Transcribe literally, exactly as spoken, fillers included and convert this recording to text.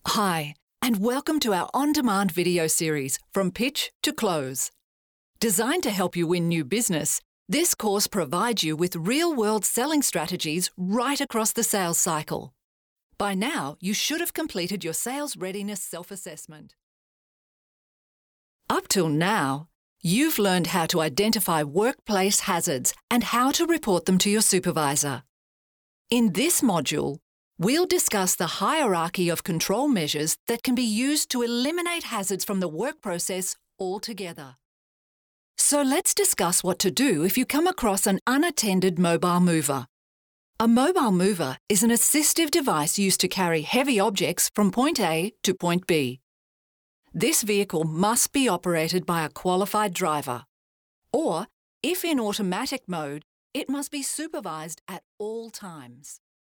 Hi, and welcome to our on-demand video series, From Pitch to Close. Designed to help you win new business, this course provides you with real-world selling strategies right across the sales cycle. By now, you should have completed your sales readiness self-assessment. Up till now, you've learned how to identify workplace hazards and how to report them to your supervisor. In this module, we'll discuss the hierarchy of control measures that can be used to eliminate hazards from the work process altogether. So let's discuss what to do if you come across an unattended mobile mover. A mobile mover is an assistive device used to carry heavy objects from point A to point B. This vehicle must be operated by a qualified driver, or, if in automatic mode, it must be supervised at all times.